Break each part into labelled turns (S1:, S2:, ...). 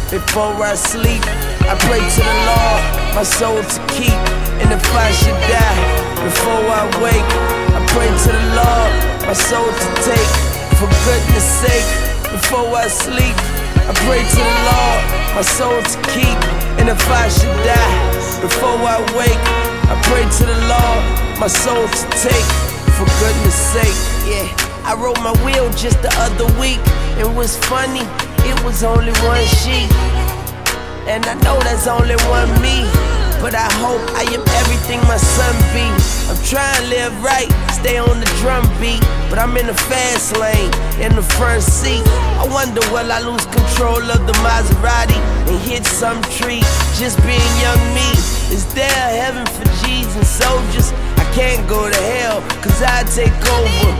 S1: Before I sleep, I pray to the Lord, my soul to keep. And if I should die, before I wake, I pray to the Lord, my soul to take. For goodness sake, before I sleep, I pray to the Lord, my soul to keep. And if I should die, before I wake, I pray to the Lord, my soul to take. For goodness sake, yeah. I wrote my will just the other week. It was funny, it was only one sheet. And I know there's only one me, but I hope I am everything my son be. I'm trying to live right, stay on the drum beat, but I'm in the fast lane, in the front seat. I wonder will I lose control of the Maserati and hit some tree, just being young me. Is there a heaven for G's and soldiers? I can't go to hell, cause I take over.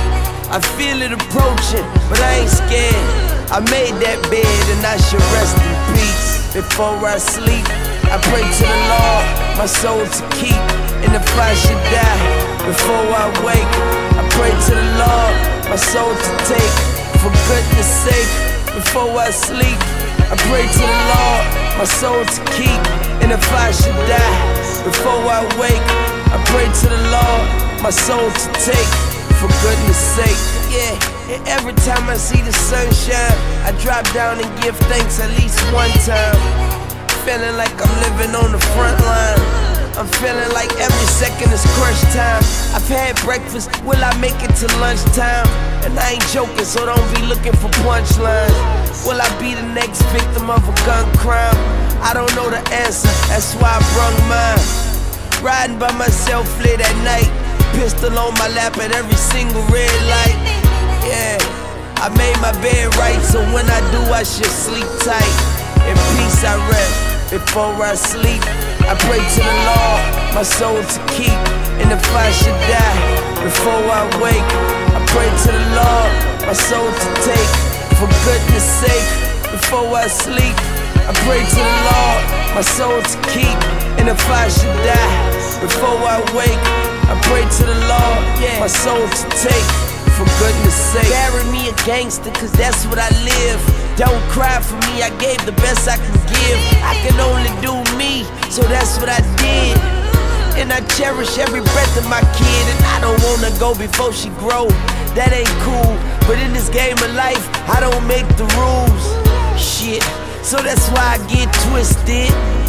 S1: I feel it approaching, but I ain't scared. I made that bed and I should rest in peace. Before I sleep, I pray to the Lord, my soul to keep. And if I should die, before I wake, I pray to the Lord, my soul to take. For goodness sake, before I sleep, I pray to the Lord, my soul to keep. And if I should die, before I wake, I pray to the Lord, my soul to take. For goodness sake, yeah. And every time I see the sunshine, I drop down and give thanks at least one time. Feeling like I'm living on the front line. I'm feeling like every second is crunch time. I've had breakfast, will I make it to lunchtime? And I ain't joking, so don't be looking for punchlines. Will I be the next victim of a gun crime? I don't know the answer, that's why I brung mine. Riding by myself late at night, pistol on my lap at every single red light. Yeah, I made my bed right, so when I do, I should sleep tight. In peace I rest. Before I sleep, I pray to the Lord, my soul to keep. And if I should die, before I wake, I pray to the Lord, my soul to take. For goodness sake, before I sleep, I pray to the Lord, my soul to keep. And if I should die, before I wake, I pray to the Lord, my soul to take. For goodness sake, bury me a gangster, cause that's what I live. Don't cry for me, I gave the best I can give. I can only do me, so that's what I did. And I cherish every breath of my kid. And I don't wanna go before she grow, that ain't cool. But in this game of life, I don't make the rules. Shit, so that's why I get twisted.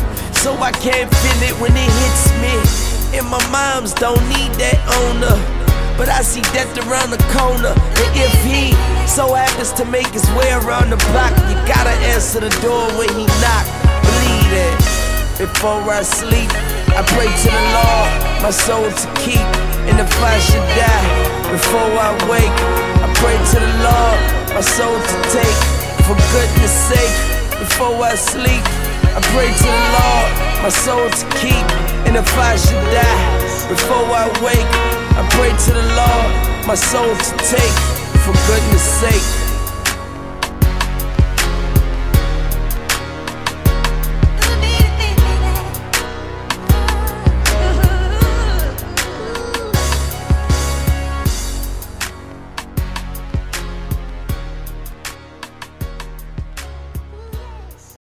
S1: So I can't feel it when it hits me. And my moms don't need that owner, but I see death around the corner. And if he so happens to make his way around the block, you gotta answer the door when he knock. Believe that. Before I sleep, I pray to the Lord, my soul to keep. And if I should die, before I wake, I pray to the Lord, my soul to take. For goodness sake, before I sleep, I pray to the Lord, my soul to keep. And if I should die, before I wake, I pray to the Lord, my soul to take. For goodness sake.